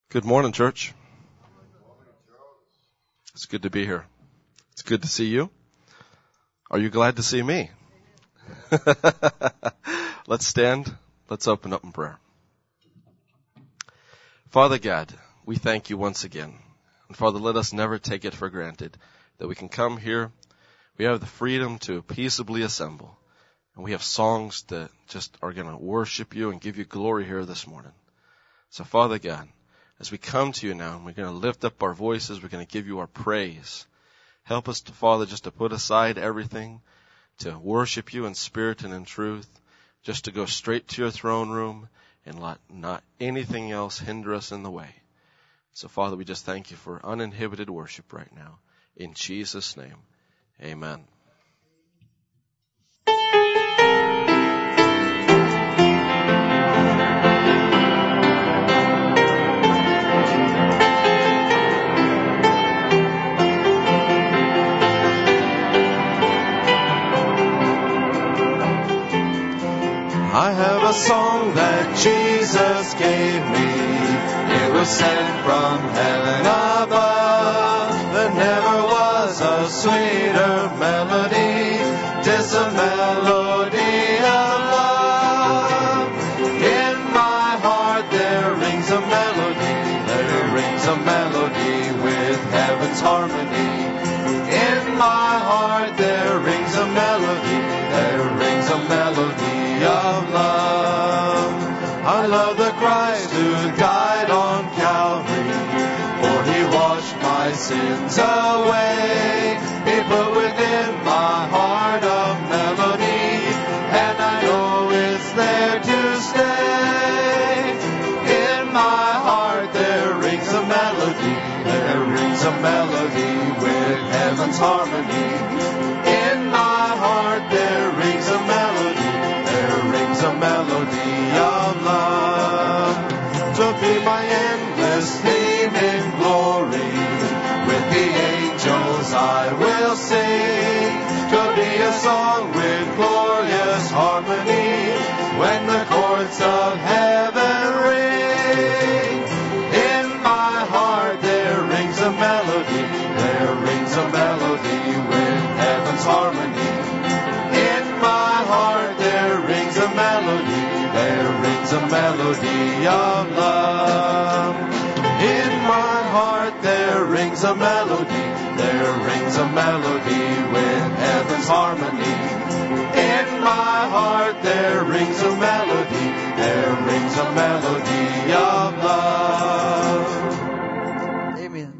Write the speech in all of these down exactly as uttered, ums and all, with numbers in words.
Good morning, church. It's good to be here. It's good to see you. Are you glad to see me? Let's stand. Let's open up in prayer. Father God, we thank you once again. And Father, let us never take it for granted that we can come here. We have the freedom to peaceably assemble. And we have songs that just are going to worship you and give you glory here this morning. So Father God, as we come to you now, and we're going to lift up our voices, we're going to give you our praise. Help us, to, Father, just to put aside everything, to worship you in spirit and in truth, just to go straight to your throne room and let not anything else hinder us in the way. So, Father, we just thank you for uninhibited worship right now. In Jesus' name, amen. I have a song that Jesus gave me. It was sent from heaven above. There never was a sweeter melody. 'Tis a melody of love. In my heart there rings a melody. There rings a melody with heaven's harmony. In my heart there rings a melody. There rings a melody of love. I love the Christ who died on Calvary, for he washed my sins away. He put within my heart a melody, and I know it's there to stay. In my heart there rings a melody. There rings a melody with heaven's harmony. In my heart there rings a melody. A melody of love. To be my endless theme in glory, with the angels I will sing. To be a song with glorious harmony, when the chords of heaven ring. In my heart there rings a melody. There rings a melody with heaven's harmony. In my heart there rings a melody. There rings a melody of love. In my heart there rings a melody. There rings a melody with heaven's harmony. In my heart there rings a melody. There rings a melody of love. Amen.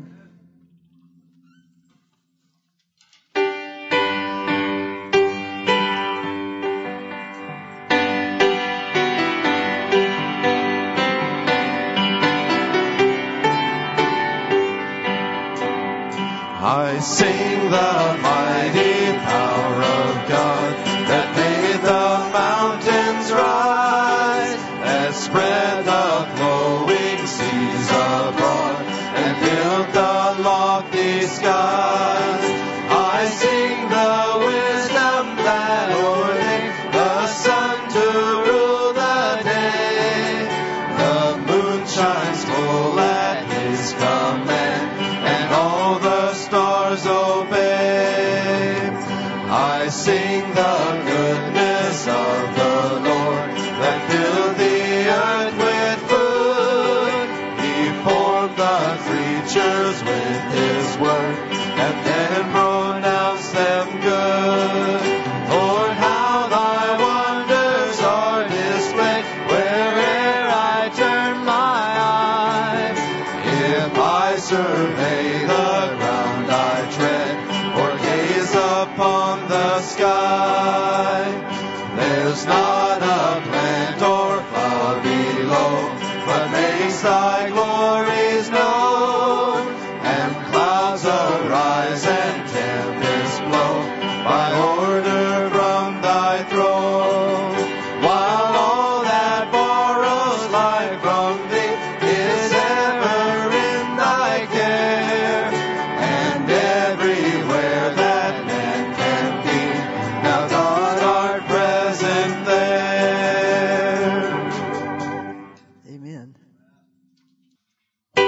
I sing the mighty power of God that made the mountains rise, that spread the flowing seas abroad and built the lofty skies. I sing the wisdom that ordained the sun to rule the day. The moon shines full at his command, and all the stars obey. I sing the goodness of the Lord that filled the earth with food. He formed the creatures with his word and then pronounced them good. Lord, how thy wonders are displayed where'er I turn my eye. If I survey the ground I tread, or gaze upon the sky, there's not a plant or flower below, but makes thy glories known. And clouds arise and tempests blow by order from thy throne, while all that borrows life from thee is ever in thy care. And everywhere that man can be, now God art present there. Amen.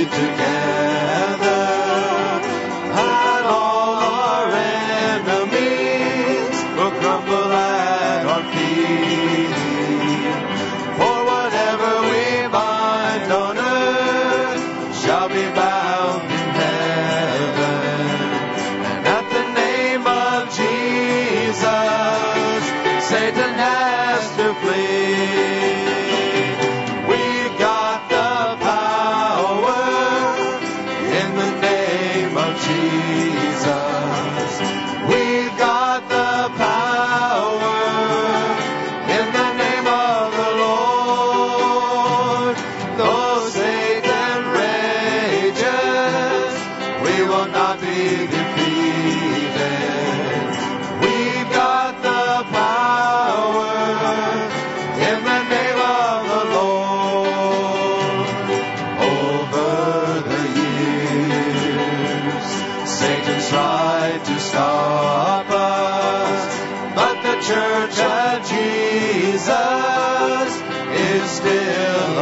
together, and all our enemies will crumble at our feet. For whatever we bind on earth shall be bound in heaven. And at the name of Jesus, Satan has to flee. We've got the power in the name of Jesus. We've got the power in the name of the Lord. Though Satan rages, we will not be defeated. We've got the power in the name of the Lord. Over the years, Satan tried to stop us, but the church of Jesus is still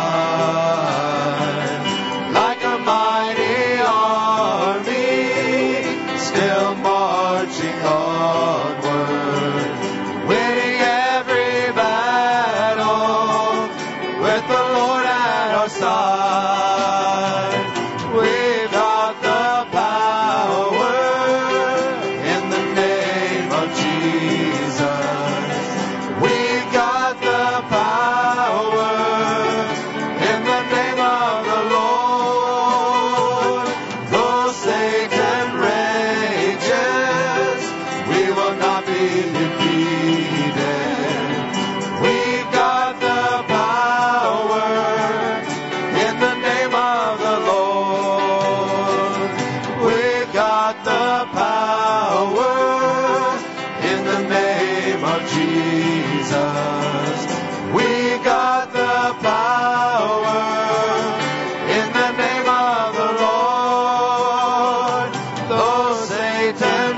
alive. Like a mighty army, still marching onward, winning every battle with the Lord at our side. We've got the power in the name of Jesus. We've got the power in the name of the Lord. Though Satan rages, we will not be defeated. We've got the power in the name of the Lord. We've got the power in the name of Jesus. We've got the power in the name of the Lord. Though Satan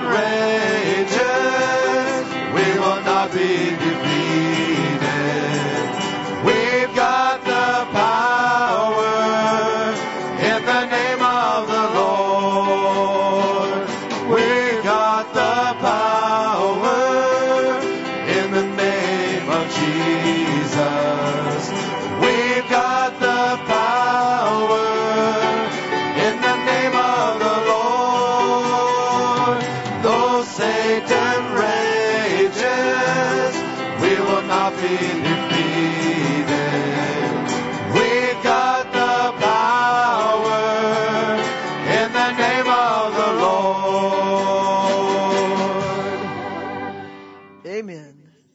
rages, we will not be defeated. We've got the power in the name of the Lord. We've got the power in the name of Jesus. We've got the power in the name of the Lord. Though Satan rages, we will not be defeated. We've got the power in the name of the Lord. Amen.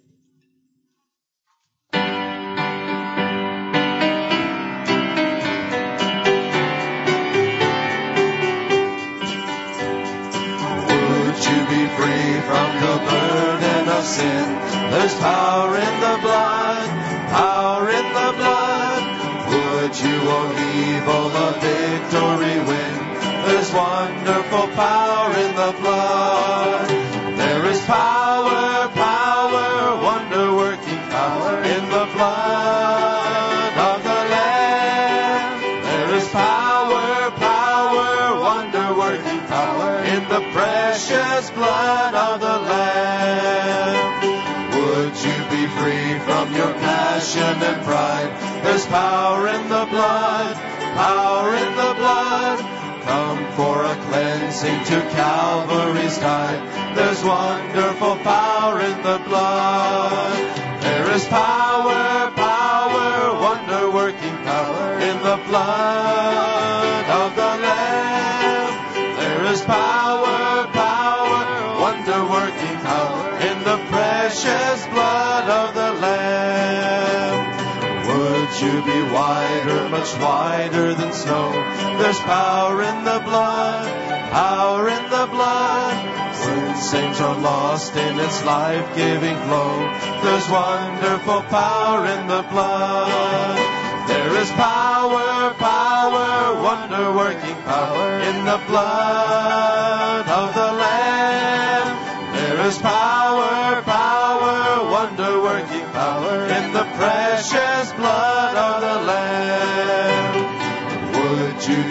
Would you be free from the burden of sin? There's power in the blood, power in the blood. Would you own evil a victory win? There's wonderful power in the blood. There is power, power, wonder-working power in the blood of the Lamb. There is power, power, wonder-working power in the precious blood of the Lamb. Would you be free from your passion and pride? There's power in the blood, power in the blood. Come for a cleansing to Calvary's tide. There's wonderful power in the blood. There is power, power, wonder-working power in the blood of the Lamb. There is power, power, wonder-working power in the precious blood of the Lamb. Would you be whiter, much whiter than snow? There's power in the blood, power in the blood. When sins are lost in its life-giving flow, there's wonderful power in the blood. There is power, power, wonder-working power in the blood of the Lamb. There is power, power, wonder-working power in the precious blood of the Lamb. Would you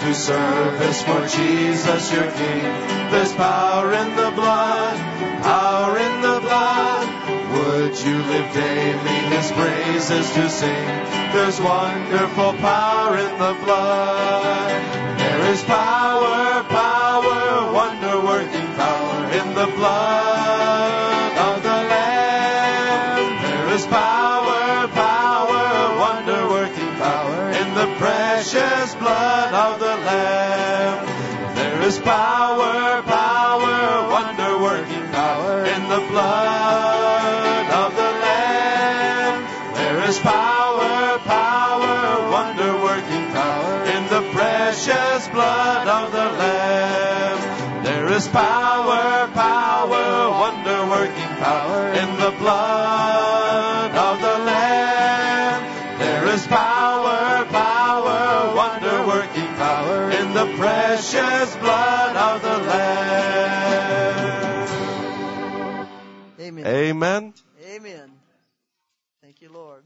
to service for Jesus your King. There's power in the blood, power in the blood. Would you live daily His praises to sing? There's wonderful power in the blood. There is power, power, wonder-working power in the blood of the Lamb. There is power, power, wonder-working power in the precious blood of the Lamb. There is power, power, wonder-working power in the blood of the Lamb. There is power, power, wonder-working power in the precious blood of the Lamb. There is power, power, wonder-working power in the blood of the Lamb. There is power, power, wonder-working power in the precious blood of the Lamb. Amen. Amen. Amen. Thank you, Lord.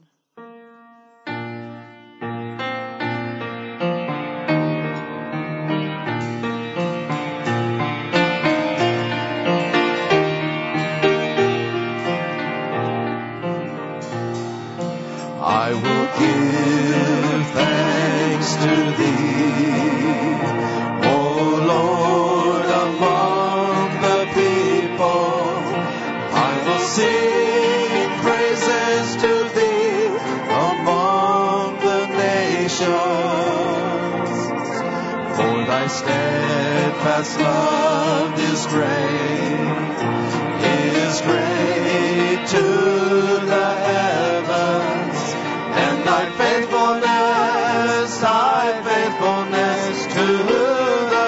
I will give thanks to Thee, O Lord, among the people. I will sing praises to Thee among the nations. For Thy steadfast love is great, is great to the heavens. And Thy faithfulness, Thy faithfulness to the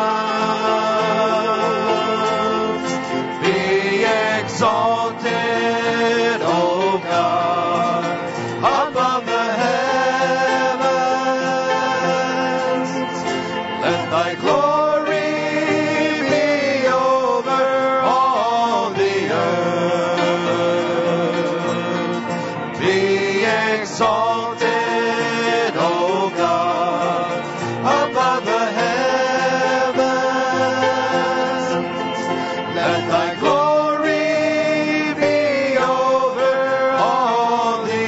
clouds. Be exalted, O God, above the heavens. Let Thy glory be over all the earth. Be exalted, O God, above the heavens. Let Thy glory be over all the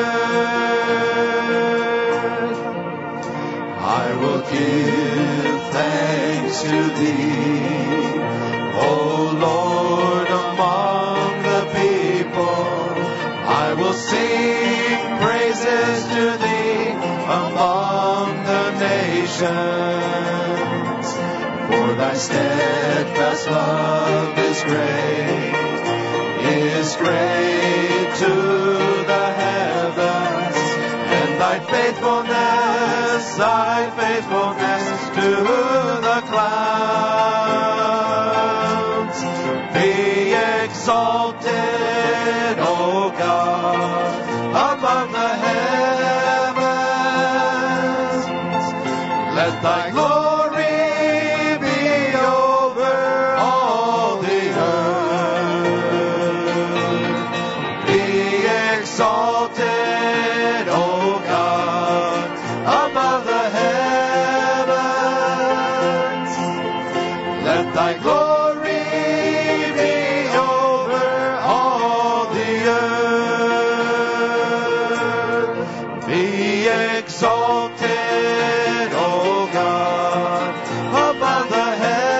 earth. I will give thanks to Thee, O Lord, among the people. I will sing praises to Thee among the nations. For Thy steadfast love is great, is great to the heavens. And Thy faithfulness, Thy faithfulness to the clouds. Be exalted, O God, above the heavens. Let Thy glory be over all the earth. Be exalted, O God, above the heavens. Let Thy glory be over all the earth. Be exalted, O God, above the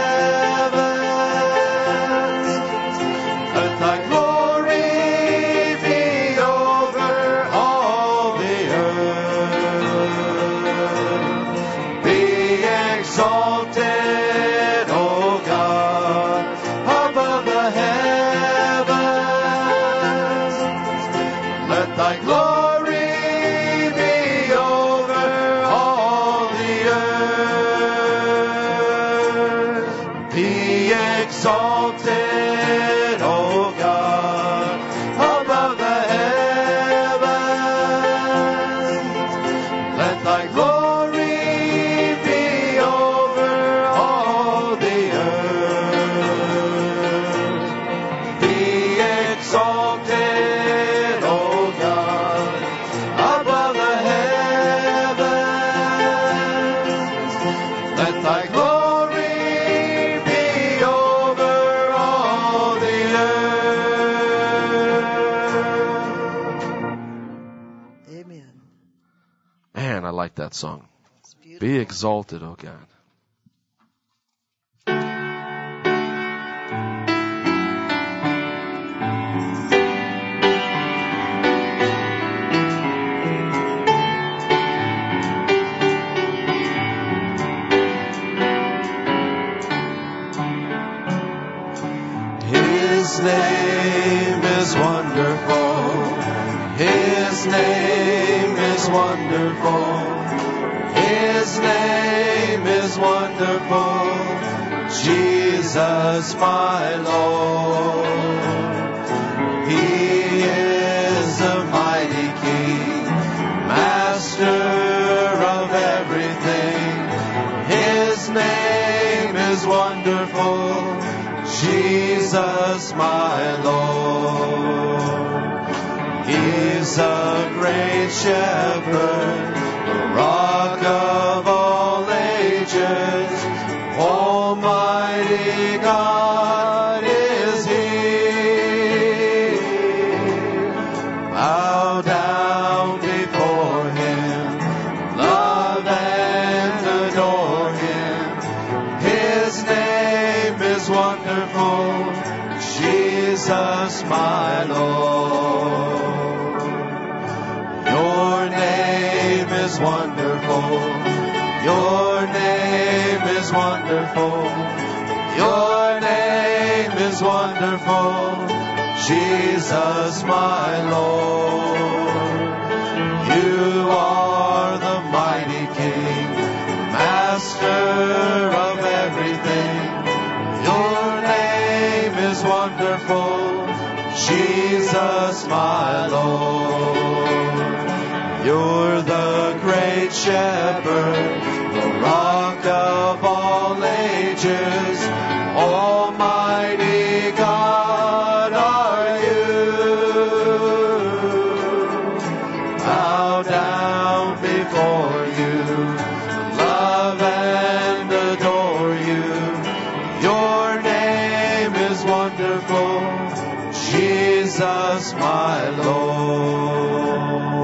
heavens. Let Thy glory be over all the earth. Be exalted, O God, above the heavens. Let Thy glory be over all the earth. Be exalted, O God, above the heavens. Let Thy glory be over all the earth. Be exalted, O God, above the heavens. like that song. It's beautiful. Be exalted, O God. His name is wonderful. His name is wonderful. His name is wonderful. Jesus, my Lord. He is a mighty King, Master of everything. His name is wonderful. Jesus, my Lord. He's a great shepherd, the rock of all ages. Almighty God is He. Bow down before Him, love and adore Him. His name is wonderful, Jesus, my Lord. Your name is wonderful. Your name is wonderful. Your name is wonderful, Jesus, my Lord. You are the mighty King, Master of everything. Your name is wonderful, Jesus, my Lord. You're the great shepherd, the rock of all ages. Almighty God are you. Bow down before you, love and adore you. Your name is wonderful, Jesus, my Lord.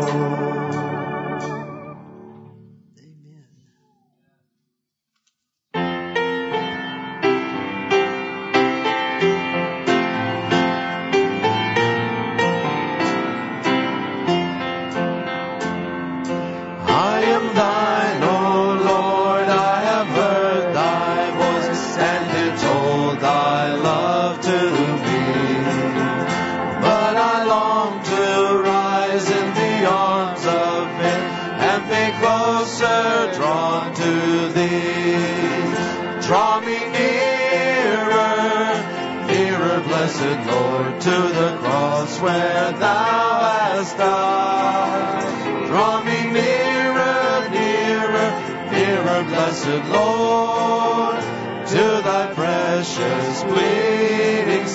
Blessed Lord, to the cross where thou hast died. Draw me nearer, nearer, nearer, blessed Lord, to thy precious bleeding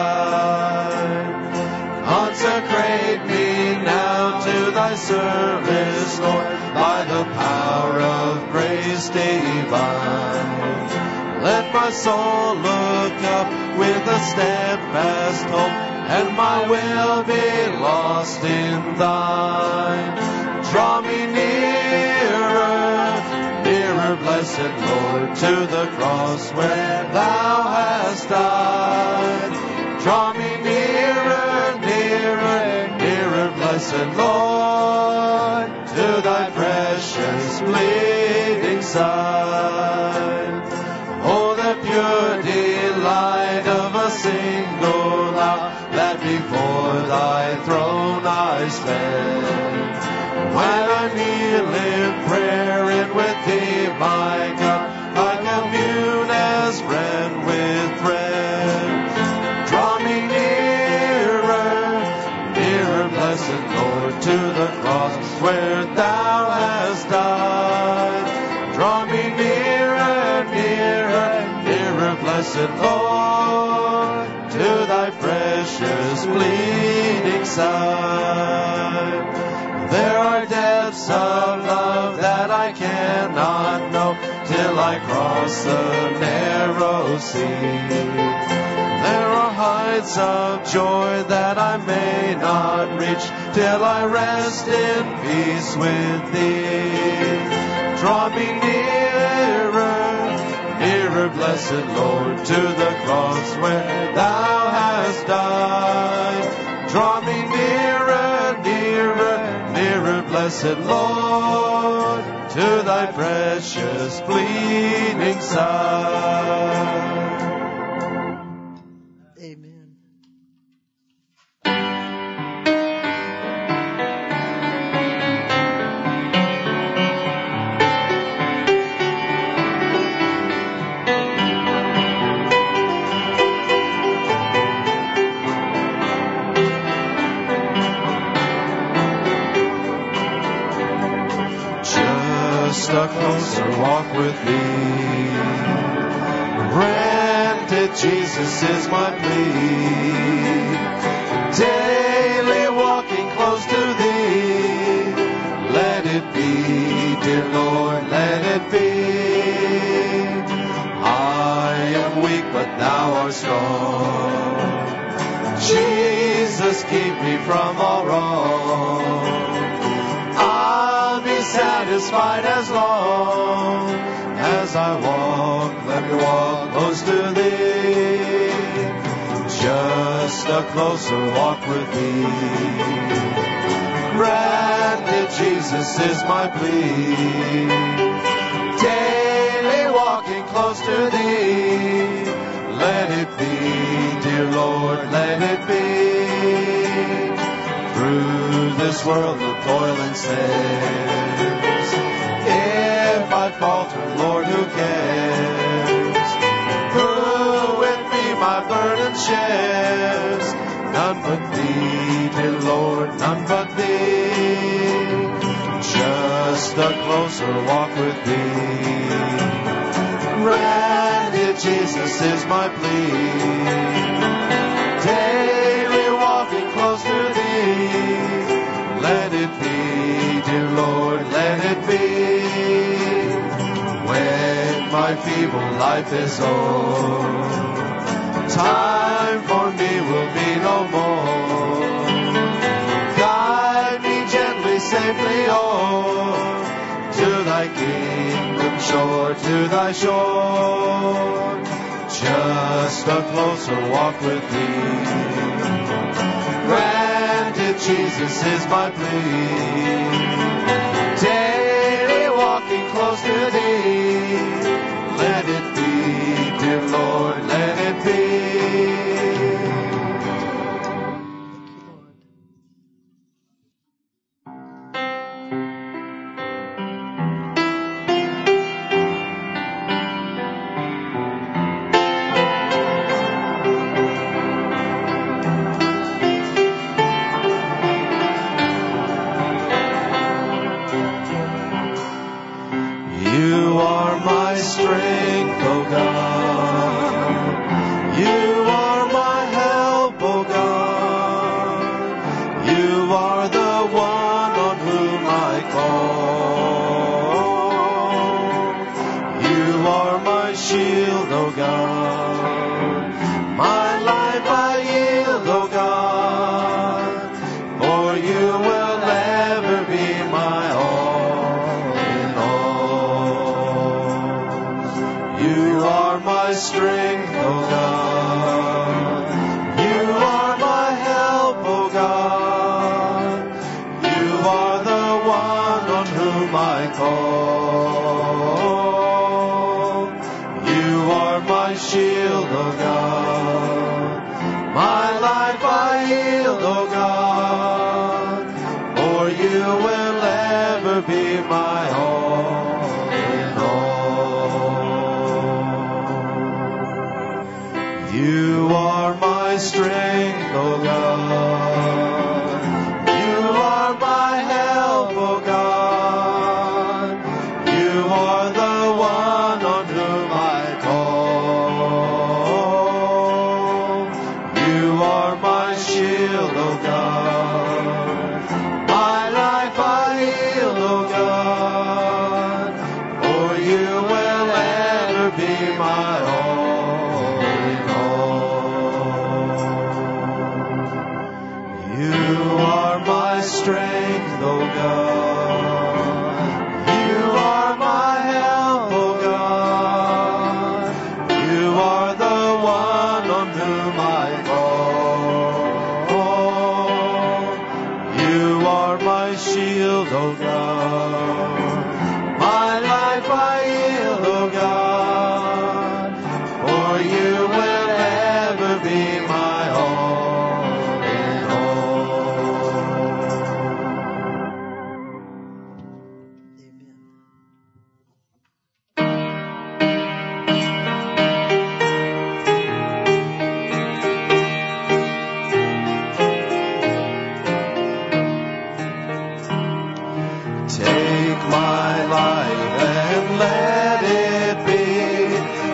side. Consecrate me now to thy service, Lord, by the power of grace divine. Let my soul look up with a steadfast hope, and my will be lost in thine. Draw me nearer, nearer, blessed Lord, to the cross where thou hast died. Draw me nearer, nearer, nearer, blessed Lord, to thy precious bleeding side. Oh, the pure delight of a single hour, that before thy throne I stand. When I kneel in prayer and with thee, my God, I commune as friend with friend. Draw me nearer, nearer, blessed Lord, to the cross where thou hast died. Draw me nearer, nearer, nearer, blessed Lord, to thy precious bleeding side. There are depths of love that I cannot know till I cross the narrow sea. There are heights of joy that I may not reach till I rest in peace with thee. Draw me nearer, nearer, blessed Lord, to the cross where thou hast died. Draw me nearer, nearer, nearer, blessed Lord, to thy precious bleeding side. Amen. Just a closer walk with thee. Granted, Jesus is my plea. Daily walking close to thee. Let it be, dear Lord, let it be. I am weak, but thou art strong. Jesus, keep me from all wrong. I'll be satisfied as long as I walk, let me walk close to thee. Just a closer walk with thee. Granted, Jesus is my plea. Daily walking close to thee. Let it be, dear Lord, let it be. Through this world of toil and snares, if I falter, Lord, who cares? Who with me my burden shares? None but thee, dear Lord, none but thee. Just a closer walk with thee. Granted, Jesus is my plea. Daily walking close to thee. Let it be, dear Lord, let it be. When my feeble life is o'er, time for me will be no more. Guide me gently, safely o'er, to thy kingdom shore, to thy shore. Just a closer walk with thee. Granted, Jesus is my plea. Daily walking close to thee. Let it be, dear Lord, let it be. You are my strength, O God. You are my help, O God. You are the one on whom I call. You are my shield, O God. My life I yield, O God. For you will ever be my all. You are my strength, O God. You are my help, O God. You are the one on whom I call. You are my shield, O God. My life I yield, O God. For you will ever be my all. You are my strength, O God. You are my help, O God. You are the one on whom I call. You are my shield, O God. My life I yield, O God. For you will ever be my all. You are my strength, O God. O God. My life I yield, O God, for you will ever be my all in Take my life and let it be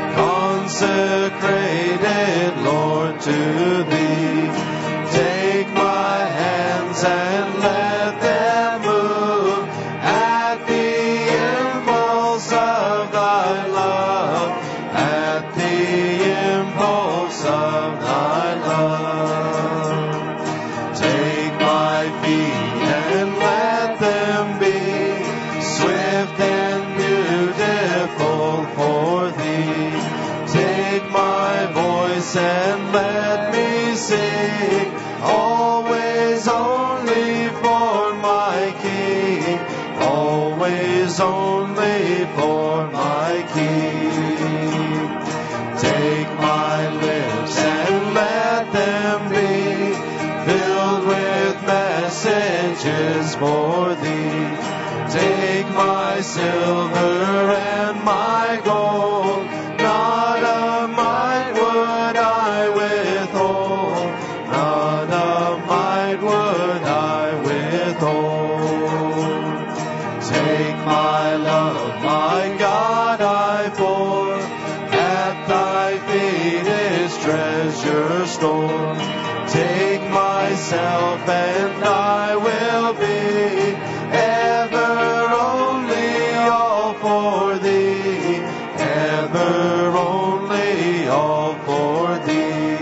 consecrated, Lord, to Thee. Take my hands and let them move at the impulse of Thy love, at the impulse of Thy love. Take my feet and let them be swift and beautiful for Thee. Take my voice and let me sing, always only for my King, always only for my King. Take my lips and let them be filled with messages for Thee. Take my silver and my gold, not a mite would I withhold, not a mite would I withhold. Take my love, my God, I pour, at Thy feet is treasure stored. Take myself and I will be ever only all for Thee, ever only all for Thee.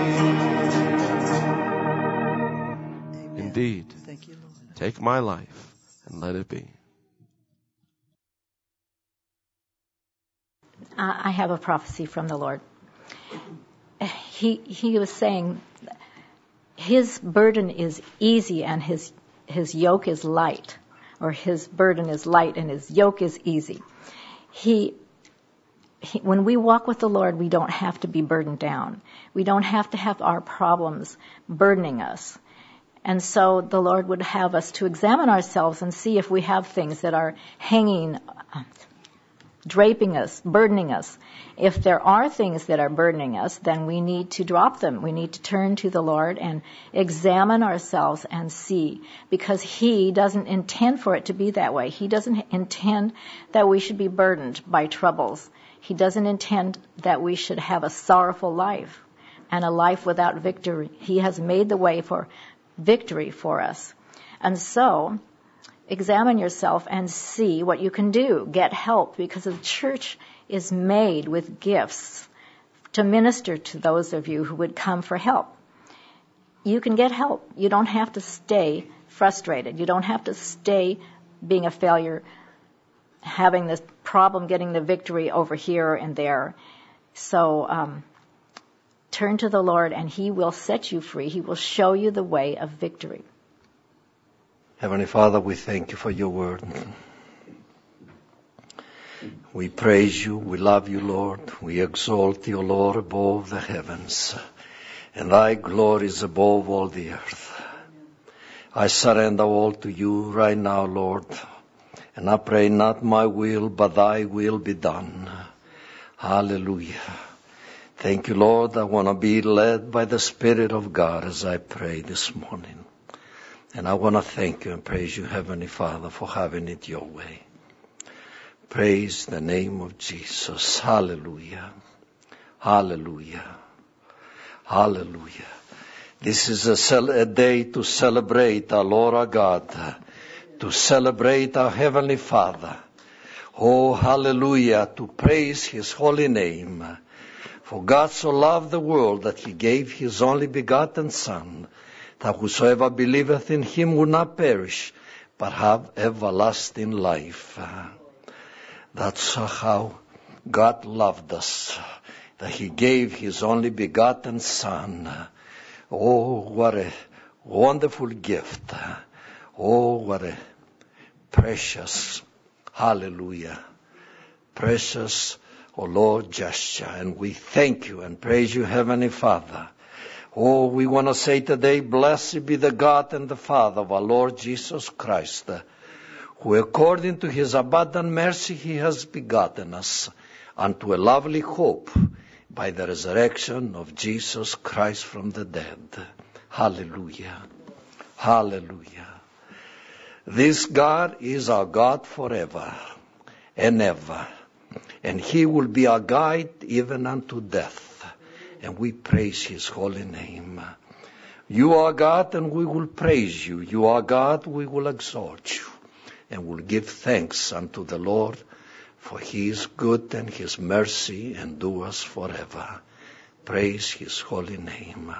Indeed, Thank you, Lord. take my life and let it be. I have a prophecy from the Lord. He he was saying his burden is easy and his his yoke is light, or his burden is light and his yoke is easy. He, he when we walk with the Lord, we don't have to be burdened down. We don't have to have our problems burdening us. And so the Lord would have us to examine ourselves and see if we have things that are hanging, draping us, burdening us. If there are things that are burdening us, then we need to drop them. We need to turn to the Lord and examine ourselves and see, because He doesn't intend for it to be that way. He doesn't intend that we should be burdened by troubles. He doesn't intend that we should have a sorrowful life and a life without victory. He has made the way for victory for us. And so, examine yourself and see what you can do. Get help, because the church is made with gifts to minister to those of you who would come for help. You can get help. You don't have to stay frustrated. You don't have to stay being a failure, having this problem getting the victory over here and there. So um, turn to the Lord and He will set you free. He will show you the way of victory. Heavenly Father, we thank You for Your word. We praise You, we love You, Lord. We exalt You, Lord, above the heavens, and Thy glory is above all the earth. I surrender all to You right now, Lord, and I pray not my will, but Thy will be done. Hallelujah. Thank You, Lord. I want to be led by the Spirit of God as I pray this morning. And I want to thank You and praise You, Heavenly Father, for having it Your way. Praise the name of Jesus. Hallelujah. Hallelujah. Hallelujah. This is a, cel- a day to celebrate our Lord our God, to celebrate our Heavenly Father. Oh, hallelujah, to praise His holy name. For God so loved the world that He gave His only begotten Son, that whosoever believeth in Him will not perish, but have everlasting life. That's how God loved us, that He gave His only begotten Son. Oh, what a wonderful gift. Oh, what a precious, hallelujah, precious, O Lord, gesture. And we thank you and praise you, Heavenly Father. Oh, we want to say today, blessed be the God and the Father of our Lord Jesus Christ, who according to his abundant mercy he has begotten us unto a lovely hope by the resurrection of Jesus Christ from the dead. Hallelujah. Hallelujah. This God is our God forever and ever, and he will be our guide even unto death. And we praise his holy name. You are God, and we will praise you. You are God, we will exalt you. And will give thanks unto the Lord, for he is good and his mercy endures forever. Praise his holy name.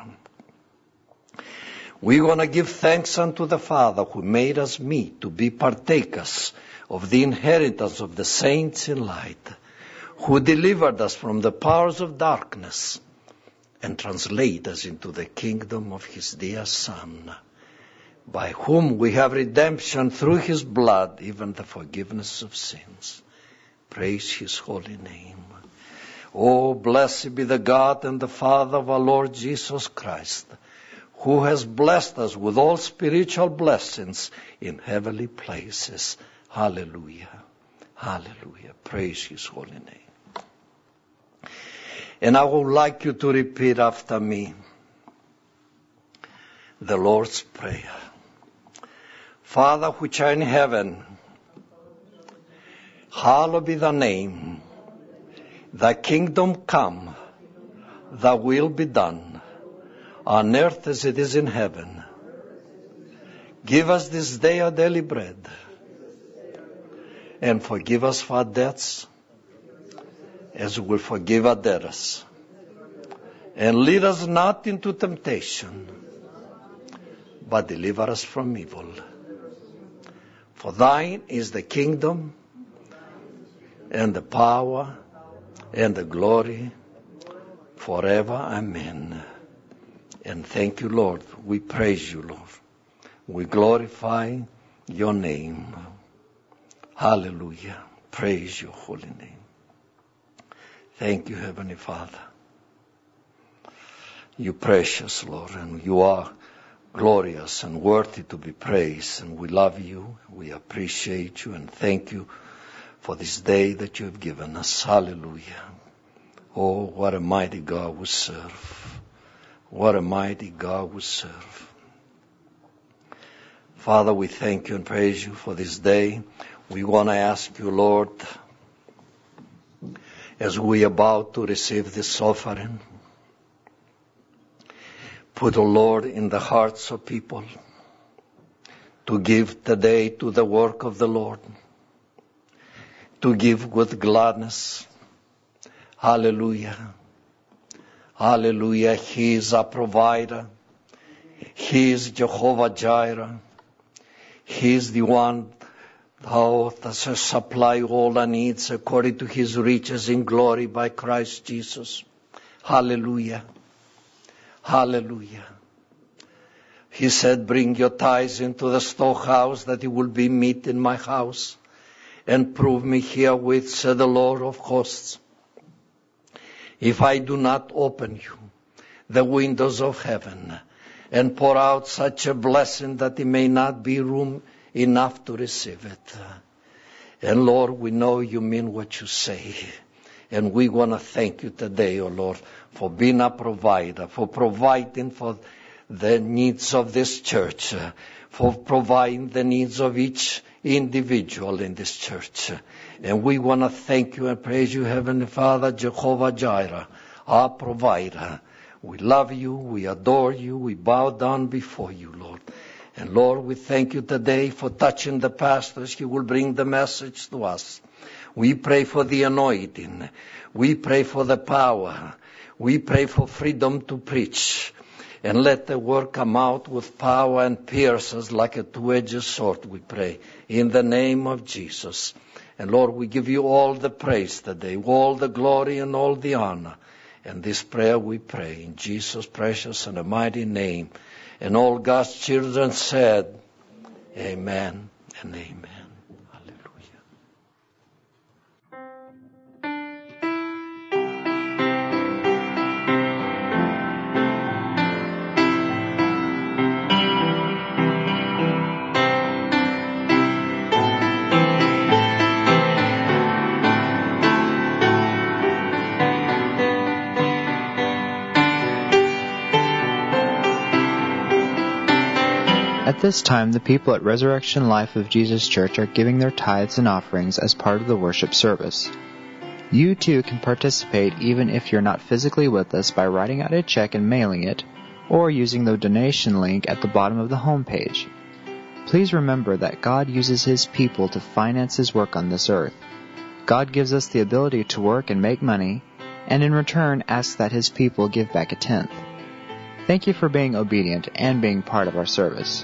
We're going to give thanks unto the Father who made us meet to be partakers of the inheritance of the saints in light, who delivered us from the powers of darkness and translate us into the kingdom of his dear Son, by whom we have redemption through his blood, even the forgiveness of sins. Praise his holy name. Oh, blessed be the God and the Father of our Lord Jesus Christ, who has blessed us with all spiritual blessings in heavenly places. Hallelujah. Hallelujah. Praise his holy name. And I would like you to repeat after me the Lord's Prayer. Father, which art in heaven, hallowed be thy name. Thy kingdom come, thy will be done, on earth as it is in heaven. Give us this day our daily bread, and forgive us for our debts, as we will forgive our debtors. And lead us not into temptation, but deliver us from evil. For thine is the kingdom, and the power, and the glory, forever. Amen. And thank you, Lord. We praise you, Lord. We glorify your name. Hallelujah. Praise your holy name. Thank you, Heavenly Father. You precious, Lord, and you are glorious and worthy to be praised. And we love you, we appreciate you, and thank you for this day that you have given us. Hallelujah. Oh, what a mighty God we serve. What a mighty God we serve. Father, we thank you and praise you for this day. We want to ask you, Lord, as we are about to receive this offering, put, O Lord, in the hearts of people to give today to the work of the Lord, to give with gladness. Hallelujah. Hallelujah. He is our provider. He is Jehovah Jireh. He is the one how to supply all our needs according to his riches in glory by Christ Jesus. Hallelujah. Hallelujah. He said, bring your tithes into the storehouse, that it will be meat in my house. And prove me herewith, said the Lord of hosts, if I do not open you the windows of heaven and pour out such a blessing that it may not be room enough to receive it. And Lord, we know you mean what you say. And we want to thank you today, O Lord, for being a provider, for providing for the needs of this church, for providing the needs of each individual in this church. And we want to thank you and praise you, Heavenly Father, Jehovah Jireh, our provider. We love you, we adore you, we bow down before you, Lord. And Lord, we thank you today for touching the pastors. He will bring the message to us. We pray for the anointing. We pray for the power. We pray for freedom to preach. And let the word come out with power and pierce us like a two-edged sword, we pray, in the name of Jesus. And Lord, we give you all the praise today, all the glory and all the honor. And this prayer we pray in Jesus' precious and mighty name. And all God's children said, amen and amen. At this time, the people at Resurrection Life of Jesus Church are giving their tithes and offerings as part of the worship service. You too can participate even if you're not physically with us by writing out a check and mailing it, or using the donation link at the bottom of the homepage. Please remember that God uses His people to finance His work on this earth. God gives us the ability to work and make money, and in return asks that His people give back a tenth. Thank you for being obedient and being part of our service.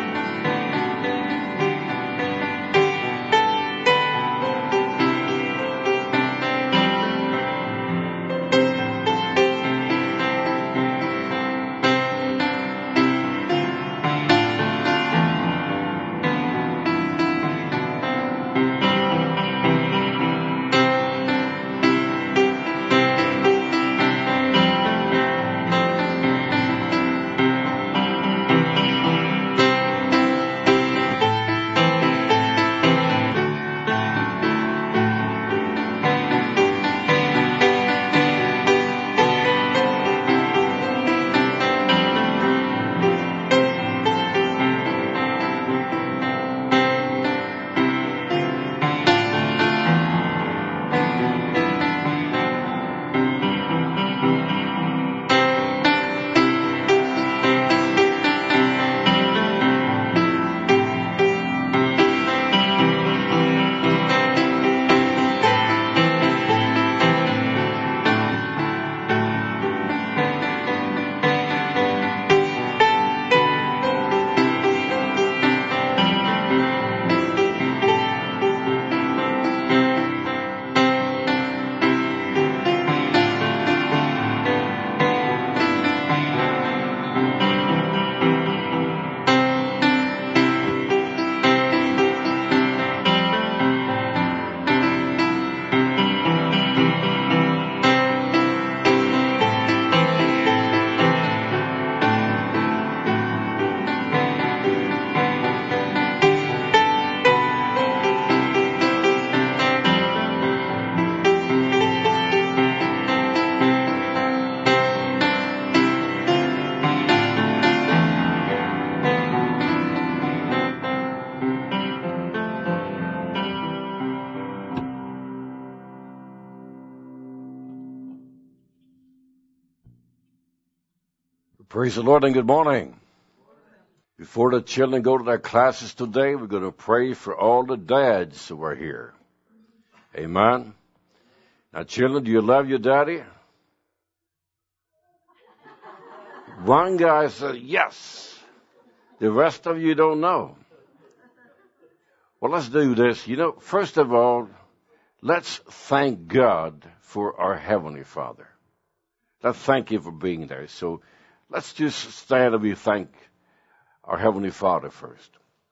Praise the Lord and good morning. Before the children go to their classes today, we're going to pray for all the dads who are here. Amen. Now, children, do you love your daddy? One guy said yes. The rest of you don't know. Well, let's do this. You know, first of all, let's thank God for our Heavenly Father. Let's thank Him for being there. So let's just stand and we thank our Heavenly Father first.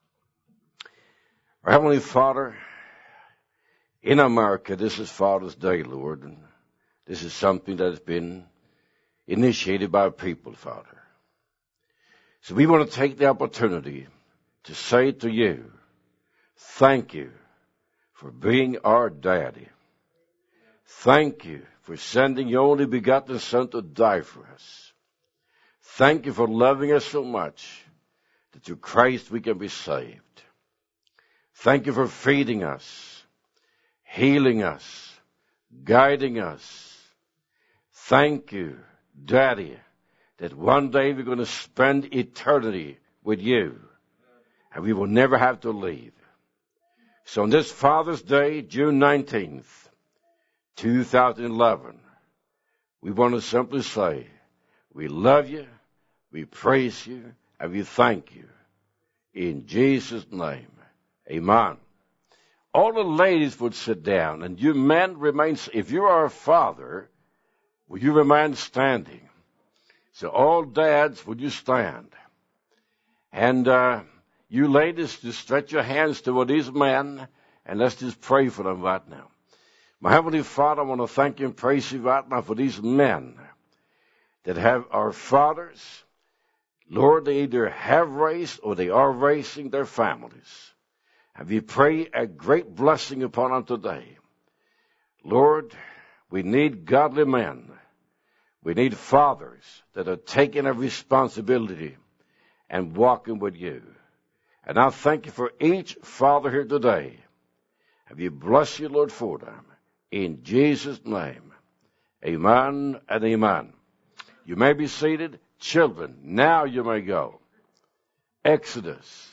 Our Heavenly Father, in America, this is Father's Day, Lord. And this is something that has been initiated by people, Father. So we want to take the opportunity to say to you, thank you for being our daddy. Thank you for sending your only begotten Son to die for us. Thank you for loving us so much that through Christ we can be saved. Thank you for feeding us, healing us, guiding us. Thank you, Daddy, that one day we're going to spend eternity with you and we will never have to leave. So on this Father's Day, June nineteenth, two thousand eleven, we want to simply say, we love you, we praise you, and we thank you. In Jesus' name, amen. All the ladies would sit down, and you men remain, if you are a father, will you remain standing? So all dads, would you stand? And uh, you ladies, just stretch your hands toward these men, and let's just pray for them right now. My Heavenly Father, I want to thank you and praise you right now for these men that have our fathers. Lord, they either have raised or they are raising their families. And we pray a great blessing upon them today. Lord, we need godly men. We need fathers that are taking a responsibility and walking with you. And I thank you for each father here today. Have you blessed you, Lord, for them. In Jesus' name, amen and amen. You may be seated. Children, now you may go. Exodus.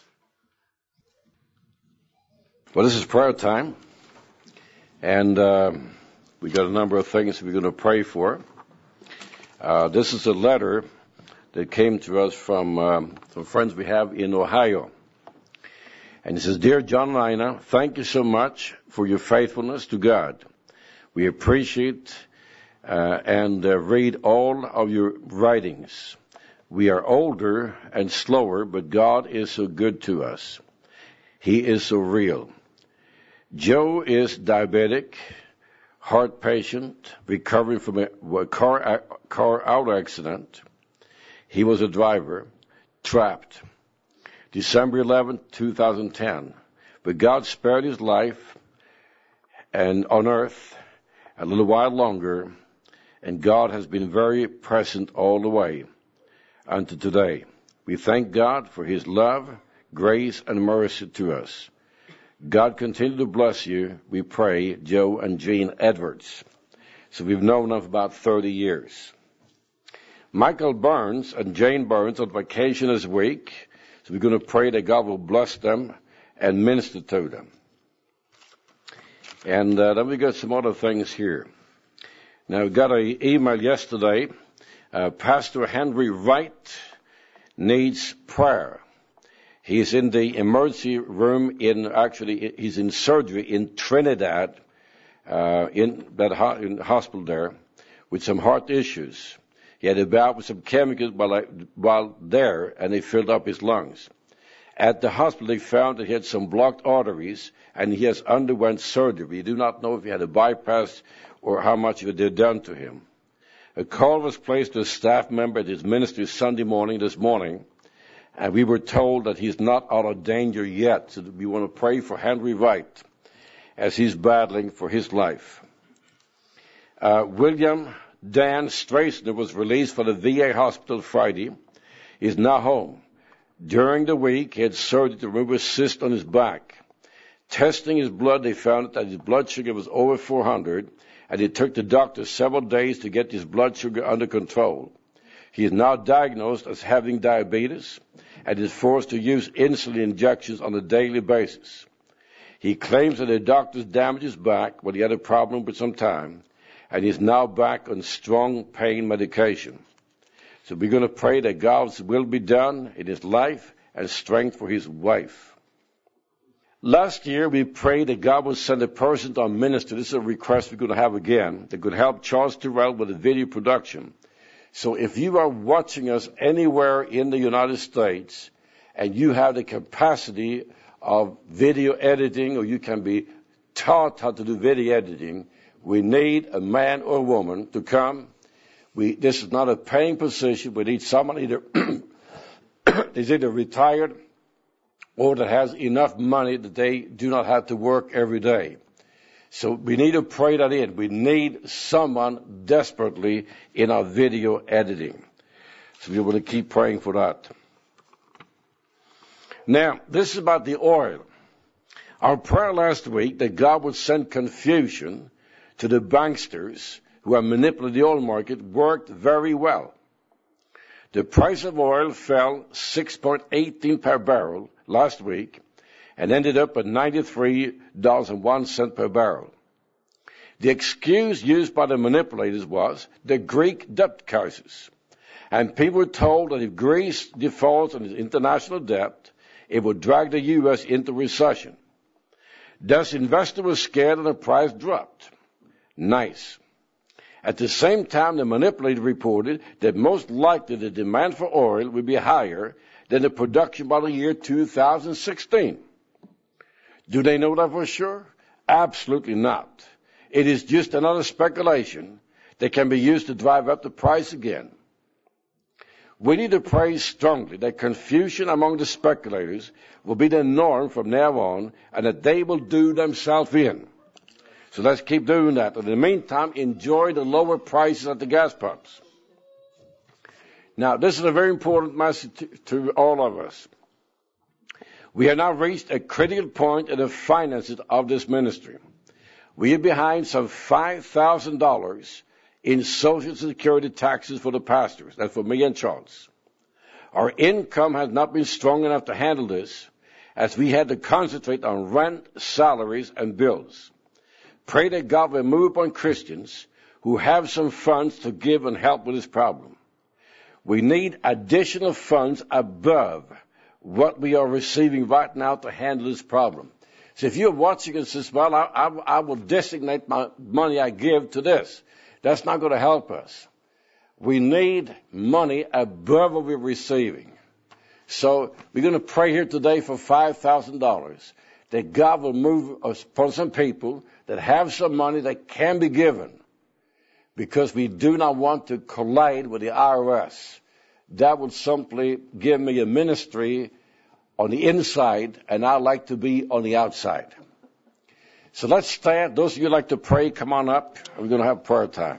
Well, this is prayer time. And uh, we got a number of things we're going to pray for. Uh, this is a letter that came to us from um, some friends we have in Ohio. And it says, Dear John and Ina, thank you so much for your faithfulness to God. We appreciate uh, and uh, read all of your writings. We are older and slower, but God is so good to us. He is so real. Joe is diabetic, heart patient, recovering from a car, car auto accident. He was a driver, trapped. December eleventh, twenty ten. But God spared his life and on earth a little while longer, and God has been very present all the way unto today. We thank God for his love, grace, and mercy to us. God continue to bless you, we pray, Joe and Jean Edwards. So we've known them for about thirty years. Michael Burns and Jane Burns on vacation this week, so we're going to pray that God will bless them and minister to them. And uh, then we got some other things here. Now, we got an email yesterday. Uh, Pastor Henry Wright needs prayer. He's in the emergency room in, actually, he's in surgery in Trinidad, uh, in that ho- in hospital there, with some heart issues. He had a bout with some chemicals while, while there, and they filled up his lungs. At the hospital, they found that he had some blocked arteries, and he has underwent surgery. We do not know if he had a bypass or how much of it did done to him. A call was placed to a staff member at his ministry Sunday morning, this morning, and we were told that he's not out of danger yet. So we want to pray for Henry Wright as he's battling for his life. Uh, William Dan Strassner was released from the V A hospital Friday. He's now home. During the week, he had surgery to remove a cyst on his back. Testing his blood, they found that his blood sugar was over four hundred, and it took the doctor several days to get his blood sugar under control. He is now diagnosed as having diabetes and is forced to use insulin injections on a daily basis. He claims that the doctors damaged his back, but he had a problem for some time, and he's now back on strong pain medication. So we're going to pray that God's will be done in his life and strength for his wife. Last year, we prayed that God would send a person to our ministry. This is a request we're going to have again that could help Charles Terrell with the video production. So if you are watching us anywhere in the United States and you have the capacity of video editing, or you can be taught how to do video editing, we need a man or woman to come. We, this is not a paying position. We need someone either is either retired or that has enough money that they do not have to work every day. So we need to pray that in. We need someone desperately in our video editing. So we want to keep praying for that. Now, this is about the oil. Our prayer last week that God would send confusion to the banksters who are manipulating the oil market worked very well. The price of oil fell six point one eight per barrel last week and ended up at ninety-three dollars and one cent per barrel. The excuse used by the manipulators was the Greek debt crisis. And people were told that if Greece defaults on its international debt, it would drag the U S into recession. Thus, investors were scared and the price dropped. Nice. At the same time, the manipulator reported that most likely the demand for oil would be higher than the production by the year two thousand sixteen. Do they know that for sure? Absolutely not. It is just another speculation that can be used to drive up the price again. We need to pray strongly that confusion among the speculators will be the norm from now on and that they will do themselves in. So let's keep doing that. In the meantime, enjoy the lower prices at the gas pumps. Now, this is a very important message to, to all of us. We have now reached a critical point in the finances of this ministry. We are behind some five thousand dollars in Social Security taxes for the pastors. That's for me and Charles. Our income has not been strong enough to handle this, as we had to concentrate on rent, salaries, and bills. Pray that God will move upon Christians who have some funds to give and help with this problem. We need additional funds above what we are receiving right now to handle this problem. So if you're watching and says, well, I, I, I will designate my money I give to this, that's not going to help us. We need money above what we're receiving. So we're going to pray here today for five thousand dollars, that God will move upon some people that have some money that can be given, because we do not want to collide with the I R S. That would simply give me a ministry on the inside, and I like to be on the outside. So let's stand. Those of you who like to pray, come on up. We're going to have prayer time.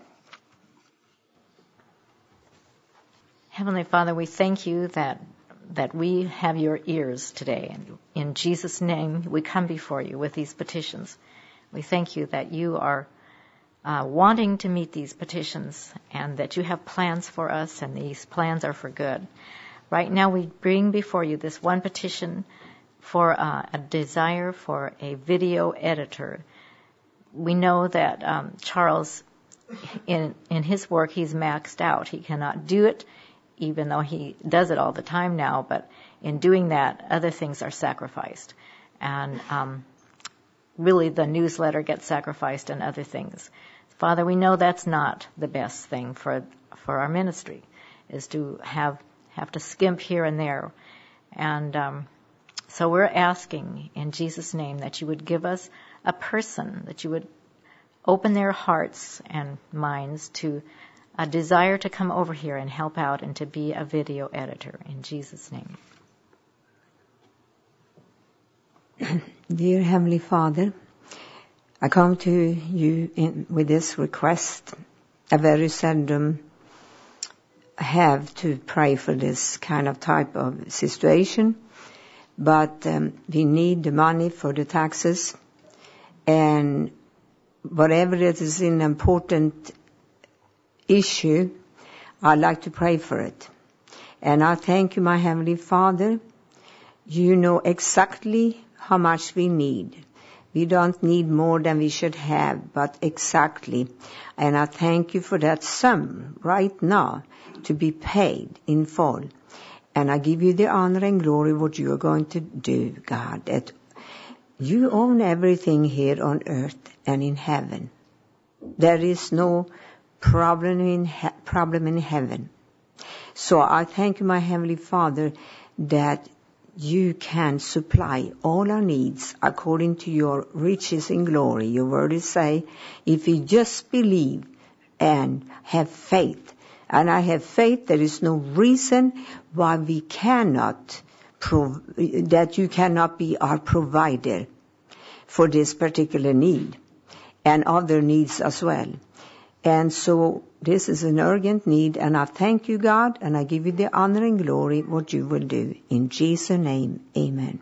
Heavenly Father, we thank you that that we have your ears today. And in Jesus' name, we come before you with these petitions. We thank you that you are uh, wanting to meet these petitions, and that you have plans for us, and these plans are for good. Right now, we bring before you this one petition for uh, a desire for a video editor. We know that um, Charles, in in his work, he's maxed out. He cannot do it, even though he does it all the time now, but in doing that, other things are sacrificed. And um, really the newsletter gets sacrificed and other things. Father, we know that's not the best thing for for our ministry, is to have have to skimp here and there. And um, so we're asking in Jesus' name that you would give us a person, that you would open their hearts and minds to a desire to come over here and help out and to be a video editor. In Jesus' name. Dear Heavenly Father, I come to you in, with this request. I very seldom have to pray for this kind of type of situation, but um, we need the money for the taxes, and whatever it is an important issue, I'd like to pray for it. And I thank you, my Heavenly Father. You know exactly how much we need. We don't need more than we should have, but exactly. And I thank you for that sum right now to be paid in full. And I give you the honor and glory what you are going to do, God. That you own everything here on earth and in heaven. There is no problem in he- problem in heaven. So I thank you, my Heavenly Father, that you can supply all our needs according to your riches in glory. Your word is say, if we just believe and have faith, and I have faith, there is no reason why we cannot, prov- that you cannot be our provider for this particular need and other needs as well. And so this is an urgent need, and I thank you, God, and I give you the honor and glory what you will do. In Jesus' name, amen.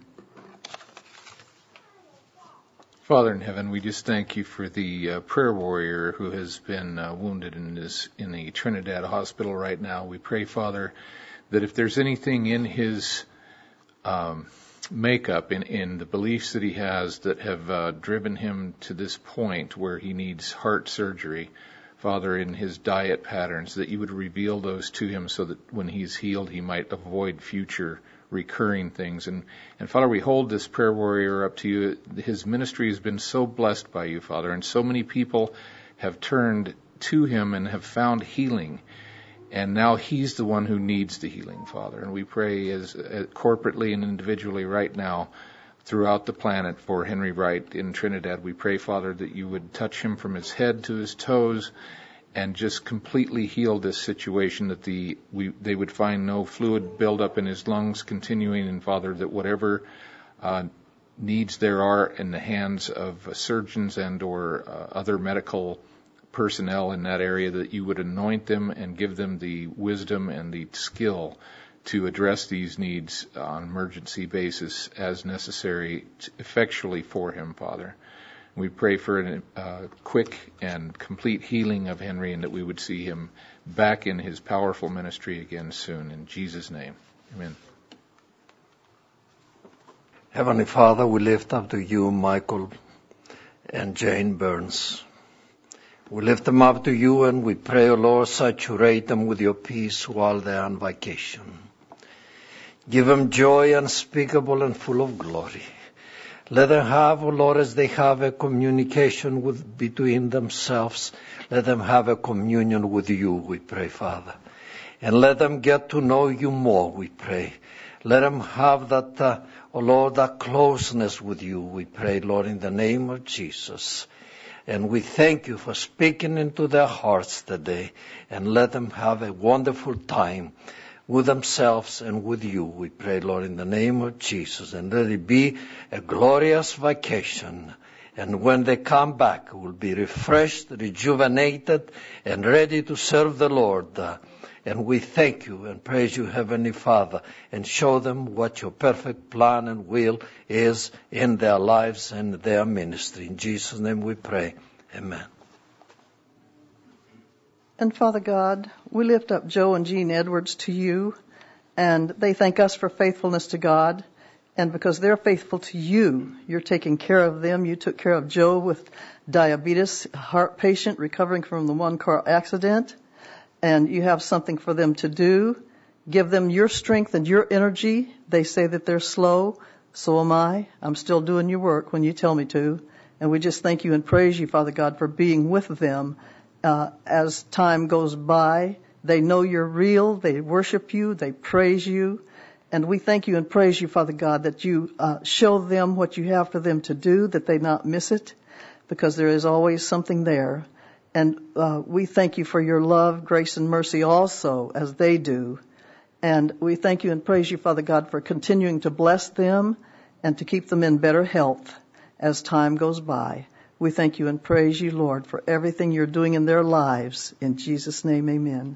Father in heaven, we just thank you for the uh, prayer warrior who has been uh, wounded in this in the Trinidad hospital right now. We pray, Father, that if there's anything in his um, makeup, in, in the beliefs that he has that have uh, driven him to this point where he needs heart surgery, Father, in his diet patterns, that you would reveal those to him so that when he's healed, he might avoid future recurring things. And, and Father, we hold this prayer warrior up to you. His ministry has been so blessed by you, Father, and so many people have turned to him and have found healing. And now he's the one who needs the healing, Father. And we pray as, as corporately and individually right now throughout the planet for Henry Wright in Trinidad. We pray, Father, that you would touch him from his head to his toes and just completely heal this situation, that the we they would find no fluid buildup in his lungs continuing, and Father, that whatever uh, needs there are in the hands of surgeons and or uh, other medical personnel in that area, that you would anoint them and give them the wisdom and the skill to address these needs on an emergency basis as necessary effectually for him, Father. We pray for a uh, quick and complete healing of Henry, and that we would see him back in his powerful ministry again soon. In Jesus' name, amen. Heavenly Father, we lift up to you Michael and Jane Burns. We lift them up to you and we pray, O Lord, saturate them with your peace while they are on vacation. Give them joy unspeakable and full of glory. Let them have, O Lord, as they have a communication with between themselves, let them have a communion with you, we pray, Father. And let them get to know you more, we pray. Let them have that, uh, oh Lord, that closeness with you, we pray, Lord, in the name of Jesus. And we thank you for speaking into their hearts today. And let them have a wonderful time with themselves and with you, we pray, Lord, in the name of Jesus. And let it be a glorious vacation. And when they come back, we'll be refreshed, rejuvenated, and ready to serve the Lord. Uh, And we thank you and praise you, Heavenly Father, and show them what your perfect plan and will is in their lives and their ministry. In Jesus' name we pray. Amen. And Father God, we lift up Joe and Jean Edwards to you, and they thank us for faithfulness to God. And because they're faithful to you, you're taking care of them. You took care of Joe with diabetes, heart patient, recovering from the one-car accident. And you have something for them to do. Give them your strength and your energy. They say that they're slow. So am I. I'm still doing your work when you tell me to. And we just thank you and praise you, Father God, for being with them uh, as time goes by. They know you're real. They worship you. They praise you. And we thank you and praise you, Father God, that you uh, show them what you have for them to do, that they not miss it, because there is always something there. And uh, we thank you for your love, grace, and mercy also, as they do. And we thank you and praise you, Father God, for continuing to bless them and to keep them in better health as time goes by. We thank you and praise you, Lord, for everything you're doing in their lives. In Jesus' name, amen.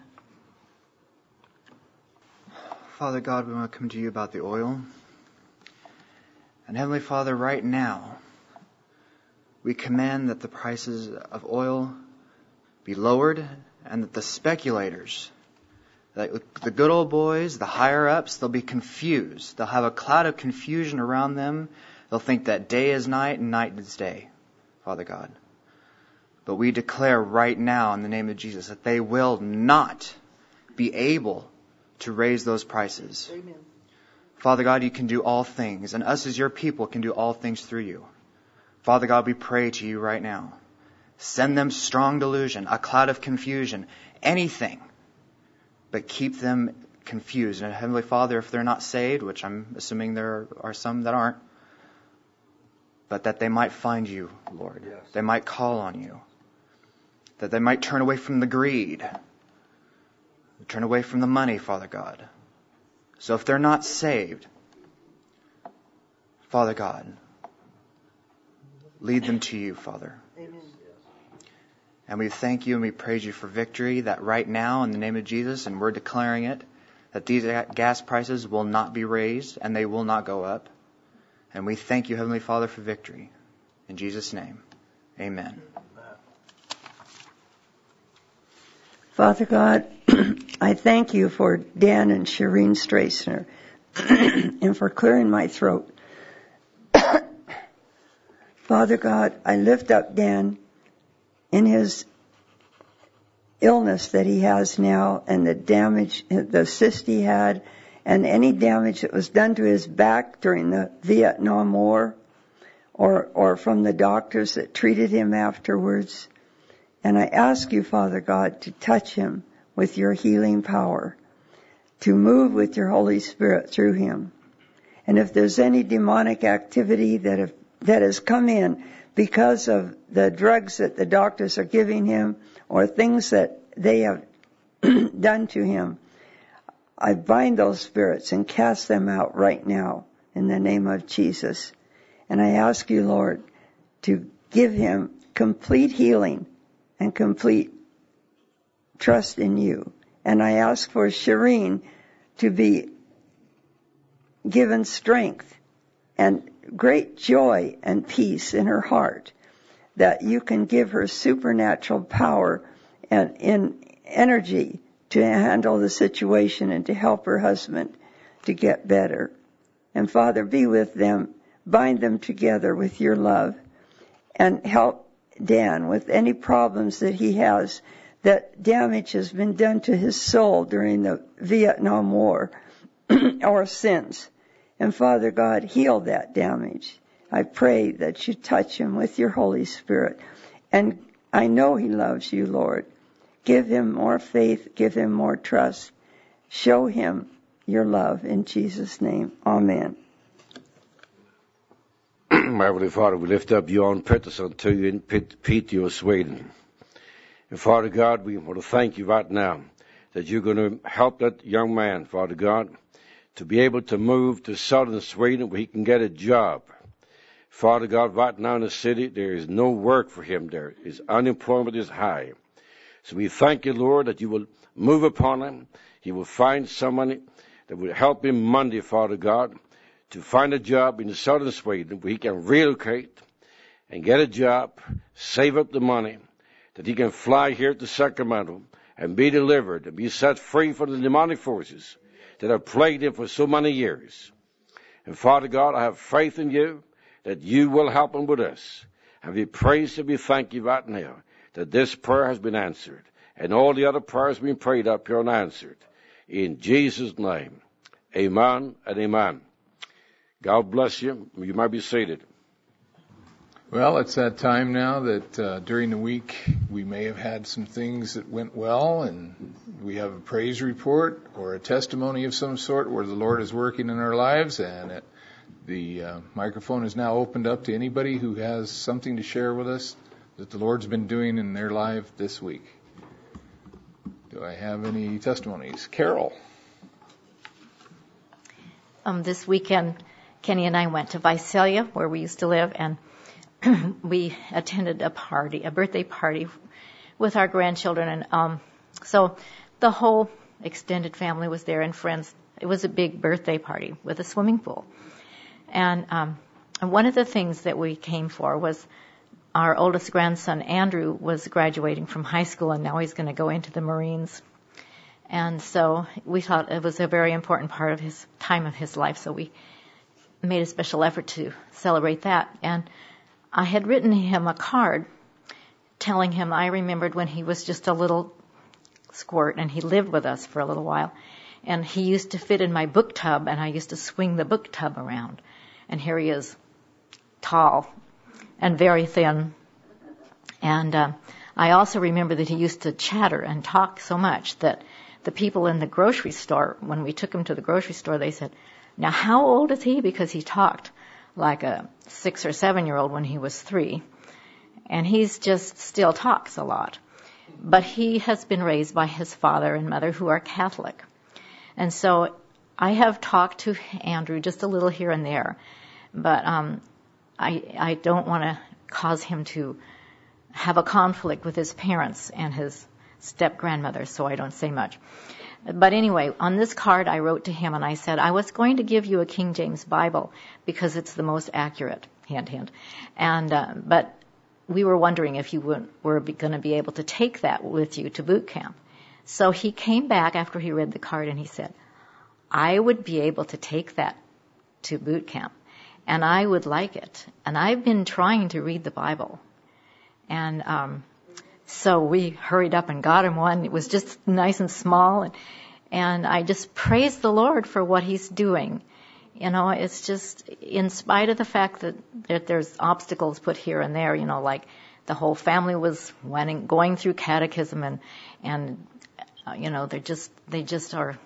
Father God, we want to come to you about the oil. And Heavenly Father, right now, we command that the prices of oil be lowered, and that the speculators, that the good old boys, the higher ups, they'll be confused. They'll have a cloud of confusion around them. They'll think that day is night and night is day, Father God. But we declare right now in the name of Jesus that they will not be able to raise those prices. Amen. Father God, you can do all things, and us as your people can do all things through you. Father God, we pray to you right now. Send them strong delusion, a cloud of confusion, anything, but keep them confused. And Heavenly Father, if they're not saved, which I'm assuming there are some that aren't, but that they might find you, Lord. Yes. They might call on you. That they might turn away from the greed. Turn away from the money, Father God. So if they're not saved, Father God, lead them to you, Father. Amen. And we thank you and we praise you for victory, that right now in the name of Jesus, and we're declaring it, that these gas prices will not be raised and they will not go up. And we thank you, Heavenly Father, for victory. In Jesus' name, amen. Father God, I thank you for Dan and Shireen Strassner and for clearing my throat. Father God, I lift up Dan in his illness that he has now, and the damage, the cyst he had, and any damage that was done to his back during the Vietnam War, or or from the doctors that treated him afterwards. And I ask you, Father God, to touch him with your healing power, to move with your Holy Spirit through him. And if there's any demonic activity that have, that has come in because of the drugs that the doctors are giving him or things that they have done to him, I bind those spirits and cast them out right now in the name of Jesus. And I ask you, Lord, to give him complete healing and complete trust in you. And I ask for Shireen to be given strength and great joy and peace in her heart, that you can give her supernatural power and in energy to handle the situation and to help her husband to get better. And Father, be with them, bind them together with your love, and help Dan with any problems that he has, that damage has been done to his soul during the Vietnam War or since. And Father God, heal that damage. I pray that you touch him with your Holy Spirit. And I know he loves you, Lord. Give him more faith. Give him more trust. Show him your love in Jesus' name. Amen. My Heavenly Father, we lift up Jan Pettersson to you in Piteå, Sweden. And Father God, we want to thank you right now that you're going to help that young man, Father God, to be able to move to southern Sweden where he can get a job. Father God, right now in the city, there is no work for him there. His unemployment is high. So we thank you, Lord, that you will move upon him. He will find someone that will help him Monday, Father God, to find a job in the southern Sweden where he can relocate and get a job, save up the money, that he can fly here to Sacramento and be delivered and be set free from the demonic forces that have plagued him for so many years. And Father God, I have faith in you that you will help him with us. And we praise and we thank you right now that this prayer has been answered and all the other prayers have been prayed up here and answered. In Jesus' name, amen and amen. God bless you. You might be seated. Well, it's that time now that uh, during the week we may have had some things that went well, and we have a praise report or a testimony of some sort where the Lord is working in our lives, and it, the uh, microphone is now opened up to anybody who has something to share with us that the Lord's been doing in their life this week. Do I have any testimonies? Carol. Um, this weekend, Kenny and I went to Visalia, where we used to live, and we attended a party, a birthday party with our grandchildren. And um, so the whole extended family was there and friends. It was a big birthday party with a swimming pool. And, um, and one of the things that we came for was our oldest grandson, Andrew, was graduating from high school, and now he's going to go into the Marines. And so we thought it was a very important part of his time of his life, so we made a special effort to celebrate that. And I had written him a card telling him I remembered when he was just a little squirt, and he lived with us for a little while. And he used to fit in my book tub, and I used to swing the book tub around. And here he is, tall and very thin. And uh, I also remember that he used to chatter and talk so much that the people in the grocery store, when we took him to the grocery store, they said, "Now, how old is he?" Because he talked like a six or seven year old when he was three. And he's just still talks a lot. But he has been raised by his father and mother, who are Catholic. And so I have talked to Andrew just a little here and there. But um, I, I don't want to cause him to have a conflict with his parents and his step-grandmother, so I don't say much. But anyway, on this card I wrote to him and I said, I was going to give you a King James Bible because it's the most accurate, hint, hint. And, uh, but we were wondering if you would, were going to be able to take that with you to boot camp. So he came back after he read the card and he said, I would be able to take that to boot camp and I would like it. And I've been trying to read the Bible. And, um, So we hurried up and got him one. It was just nice and small. And, and I just praise the Lord for what he's doing. You know, it's just, in spite of the fact that, that there's obstacles put here and there, you know, like the whole family was went, going through catechism and, and, uh, you know, they're just, they just are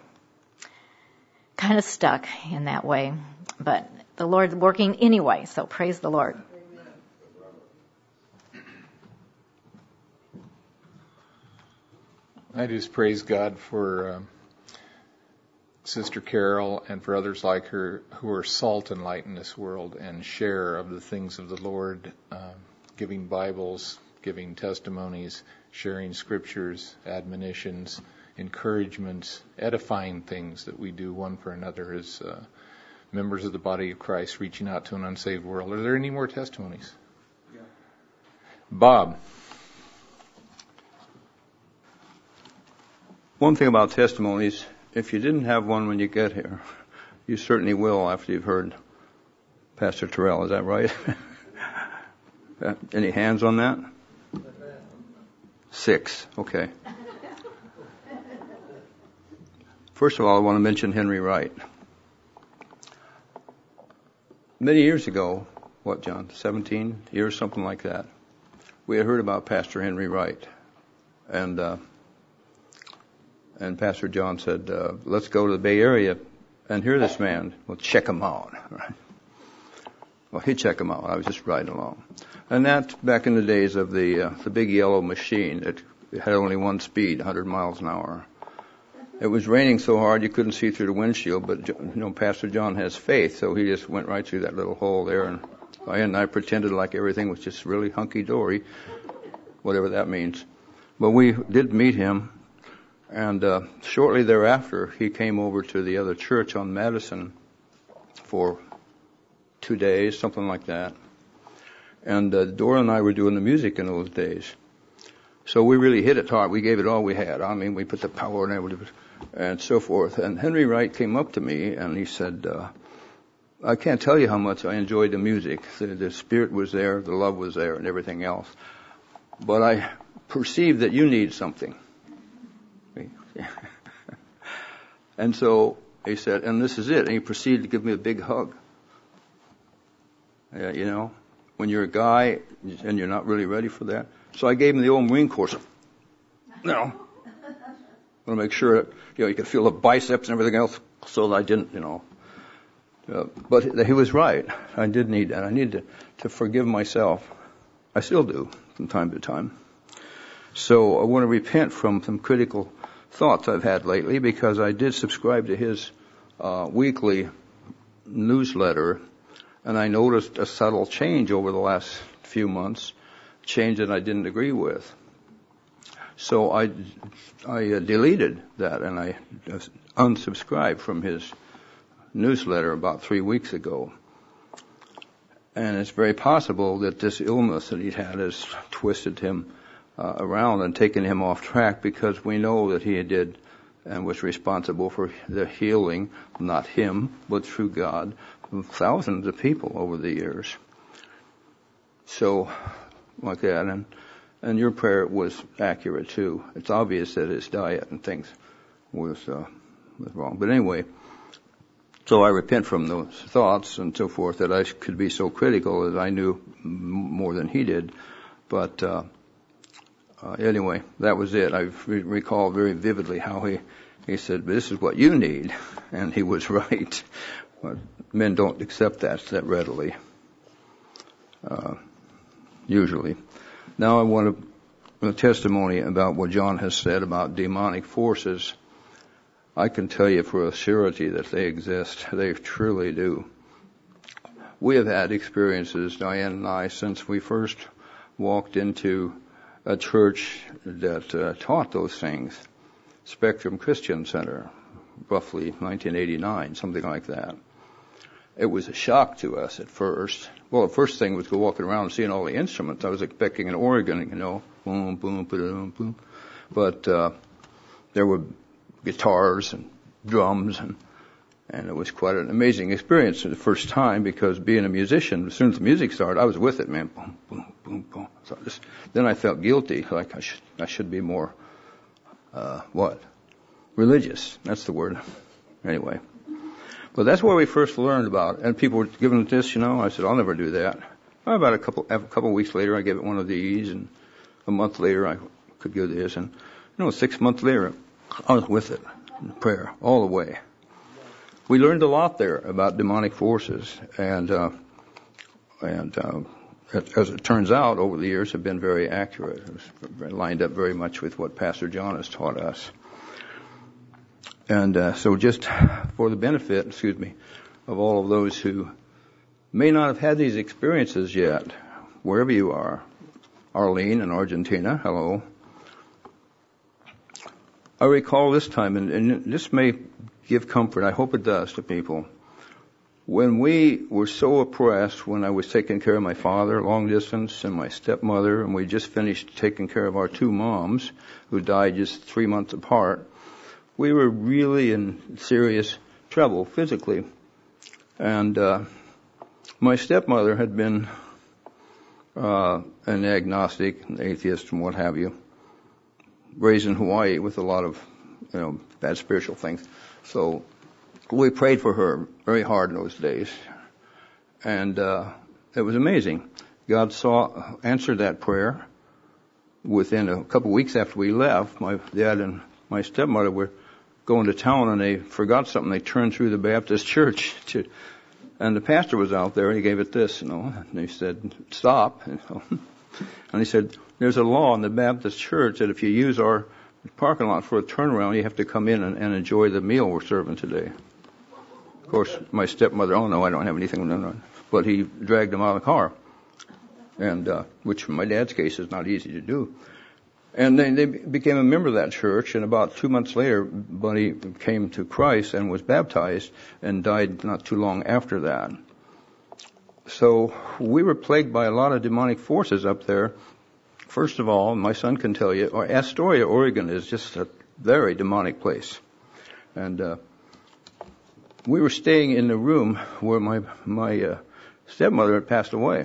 kind of stuck in that way. But the Lord's working anyway, so praise the Lord. I just praise God for um, Sister Carol and for others like her who are salt and light in this world and share of the things of the Lord, uh, giving Bibles giving testimonies, sharing scriptures, admonitions, encouragements, edifying things that we do one for another as uh, members of the body of Christ reaching out to an unsaved world. Are there any more testimonies? Yeah. Bob. One thing about testimonies, if you didn't have one when you get here, you certainly will after you've heard Pastor Terrell. Is that right? Any hands on that? Six. Okay. First of all, I want to mention Henry Wright. Many years ago, what, John, seventeen years, something like that, we had heard about Pastor Henry Wright. And uh, and Pastor John said, uh, let's go to the Bay Area and hear this man. Well, check him out. Right? Well, he'd check him out. I was just riding along. And that back in the days of the uh, the big yellow machine that had only one speed, one hundred miles an hour. It was raining so hard you couldn't see through the windshield, but you know, Pastor John has faith, so he just went right through that little hole there, and I and I pretended like everything was just really hunky-dory, whatever that means. But we did meet him, and uh, shortly thereafter, he came over to the other church on Madison for two days, something like that. And uh, Dora and I were doing the music in those days. So we really hit it hard. We gave it all we had. I mean, we put the power in everything and so forth. And Henry Wright came up to me and he said, uh, I can't tell you how much I enjoyed the music. The, the spirit was there, the love was there, and everything else. But I perceive that you need something. And so he said, and this is it. And he proceeded to give me a big hug. Yeah, you know, when you're a guy and you're not really ready for that. So I gave him the old Marine Corps. You know, I want to make sure that, you know, you could feel the biceps and everything else, so that I didn't, you know. Uh, but he was right. I did need that. I needed to, to forgive myself. I still do from time to time. So I want to repent from some critical thoughts I've had lately, because I did subscribe to his uh, weekly newsletter, and I noticed a subtle change over the last few months, change that I didn't agree with. So I, I uh, deleted that, and I uh, unsubscribed from his newsletter about three weeks ago. And it's very possible that this illness that he'd had has twisted him uh, around and taken him off track, because we know that he did and was responsible for the healing, not him, but through God, of thousands of people over the years. So, like that, and and your prayer was accurate too. It's obvious that his diet and things was uh, was wrong. But anyway, so I repent from those thoughts and so forth, that I could be so critical, as I knew more than he did. But uh, uh, anyway, that was it. I re- recall very vividly how he he said, "This is what you need," and he was right. But men don't accept that that readily. Uh, usually. Now I want a, a testimony about what John has said about demonic forces. I can tell you for a surety that they exist. They truly do. We have had experiences, Diane and I, since we first walked into a church that uh, taught those things. Spectrum Christian Center, roughly nineteen eighty-nine, something like that. It was a shock to us at first. Well, the first thing was go walking around and seeing all the instruments. I was expecting an organ, you know, boom, boom, boom, boom. But uh, there were guitars and drums, and and it was quite an amazing experience the first time, because being a musician, as soon as the music started, I was with it, man. Boom, boom, boom, boom. So I just, then I felt guilty, like I should I should be more uh, what religious. That's the word. Anyway. But that's where we first learned about it. And people were giving it this, you know. I said, I'll never do that. Well, about a couple a couple of weeks later, I gave it one of these, and a month later, I could give this. And, you know, six months later, I was with it in prayer all the way. We learned a lot there about demonic forces, and uh, and uh, as it turns out, over the years, have been very accurate. It was lined up very much with what Pastor John has taught us. And uh, so just for the benefit, excuse me, of all of those who may not have had these experiences yet, wherever you are, Arlene in Argentina. Hello. I recall this time, and, and this may give comfort. I hope it does to people. When we were so oppressed, when I was taking care of my father, long distance, and my stepmother, and we just finished taking care of our two moms, who died just three months apart, we were really in serious trouble physically. And uh, my stepmother had been uh, an agnostic, an atheist, and what have you, raised in Hawaii with a lot of, you know, bad spiritual things. So we prayed for her very hard in those days. And uh, it was amazing. God saw, answered that prayer. Within a couple of weeks after we left, my dad and my stepmother were going to town, and they forgot something. They turned through the Baptist church, to, and the pastor was out there, and he gave it this, you know, and he said, stop. You know. And he said, there's a law in the Baptist church that if you use our parking lot for a turnaround, you have to come in and, and enjoy the meal we're serving today. Of course, my stepmother, oh no, I don't have anything, no, no. But he dragged them out of the car, and uh, which in my dad's case is not easy to do. And they, they became a member of that church, and about two months later, Bunny came to Christ and was baptized and died not too long after that. So we were plagued by a lot of demonic forces up there. First of all, my son can tell you, Astoria, Oregon is just a very demonic place. And uh, we were staying in the room where my my uh, stepmother had passed away.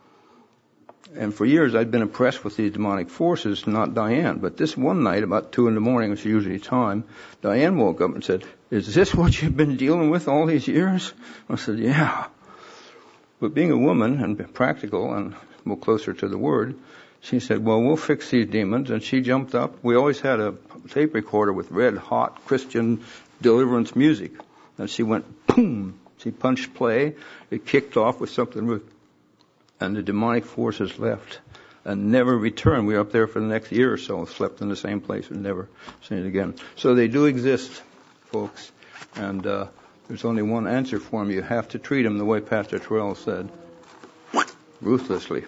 And for years I'd been oppressed with these demonic forces, not Diane. But this one night, about two in the morning, which is usually time, Diane woke up and said, is this what you've been dealing with all these years? I said, yeah. But being a woman and practical and more closer to the Word, she said, well, we'll fix these demons. And she jumped up. We always had a tape recorder with red hot Christian deliverance music. And she went, boom. She punched play. It kicked off with something, and the demonic forces left and never returned. We were up there for the next year or so, slept in the same place and never seen it again. So they do exist, folks. And uh, there's only one answer for them. You have to treat them the way Pastor Terrell said, ruthlessly.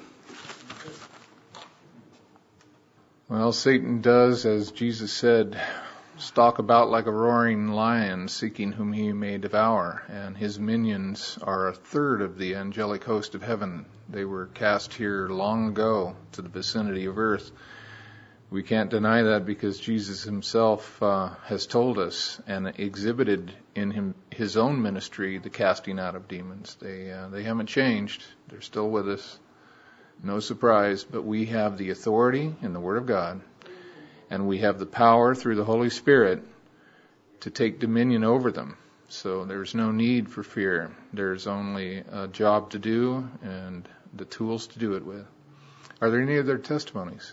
Well, Satan does, as Jesus said, stalk about like a roaring lion, seeking whom he may devour. And his minions are a third of the angelic host of heaven. They were cast here long ago to the vicinity of earth. We can't deny that because Jesus himself uh, has told us and exhibited in him his own ministry the casting out of demons. They uh, they haven't changed. They're still with us. No surprise, but we have the authority in the Word of God, and we have the power through the Holy Spirit to take dominion over them. So there's no need for fear. There's only a job to do and the tools to do it with. Are there any other testimonies?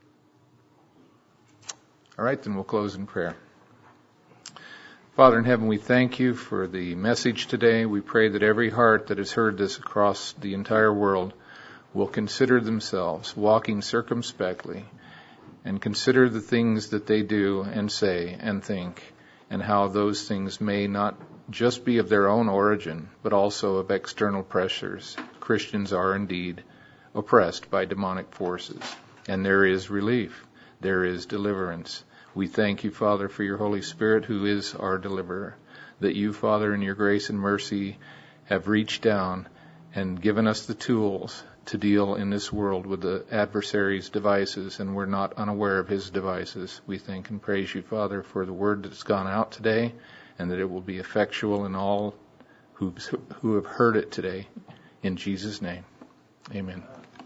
All right, then we'll close in prayer. Father in heaven, we thank you for the message today. We pray that every heart that has heard this across the entire world will consider themselves walking circumspectly and consider the things that they do and say and think, and how those things may not just be of their own origin, but also of external pressures. Christians are indeed oppressed by demonic forces, and there is relief. There is deliverance. We thank you, Father, for your Holy Spirit, who is our deliverer, that you, Father, in your grace and mercy, have reached down and given us the tools to deal in this world with the adversary's devices, and we're not unaware of his devices. We thank and praise you, Father, for the word that's gone out today, and that it will be effectual in all who who have heard it today. In Jesus' name, amen.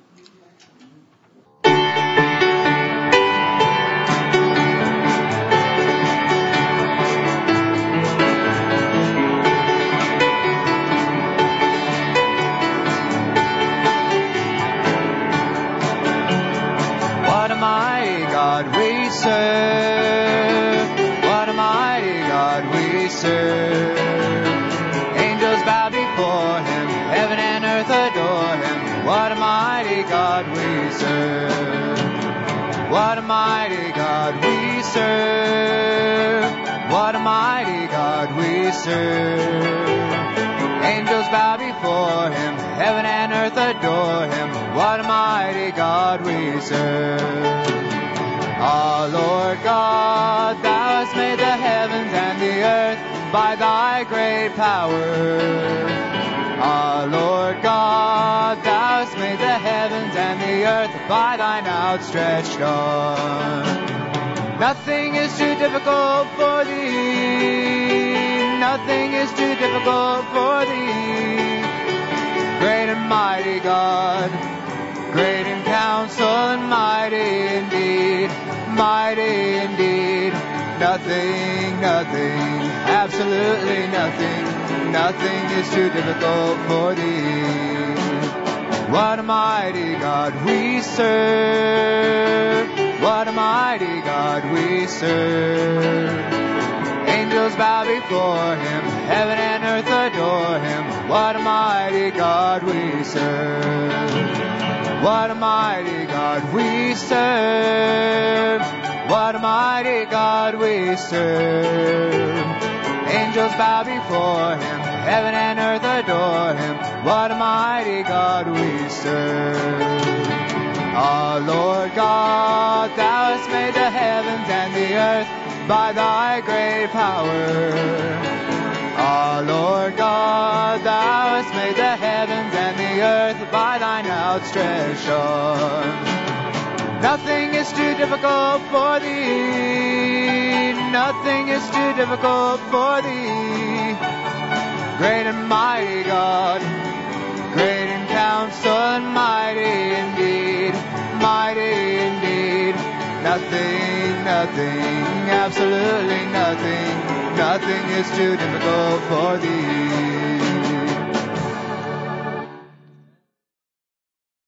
What a mighty God we serve. What a mighty God we serve. Angels bow before him. Heaven and earth adore him. What a mighty God. God we serve. Ah, Lord God, thou hast made the heavens and the earth by thy great power. Ah, Lord God, thou hast made the heavens and the earth by thine outstretched arm. Nothing is too difficult for thee. Nothing is too difficult for thee. Great and mighty God, great in counsel and mighty indeed, mighty indeed. Nothing, nothing, absolutely nothing, nothing is too difficult for thee. What a mighty God we serve. What a mighty God we serve. Angels bow before him, heaven and earth adore him. What a mighty God we serve. What a mighty God we serve. What a mighty God we serve. Angels bow before him, heaven and earth adore him. What a mighty God we serve. Ah, Lord God, thou hast made the heavens and the earth by thy great power. Ah, Lord God, thou hast made the heavens and the earth by thine outstretched arm. Nothing is too difficult for thee. Nothing is too difficult for thee. Great and mighty God, great in counsel and mighty indeed, mighty indeed. Nothing, nothing, absolutely nothing, nothing is too difficult for thee.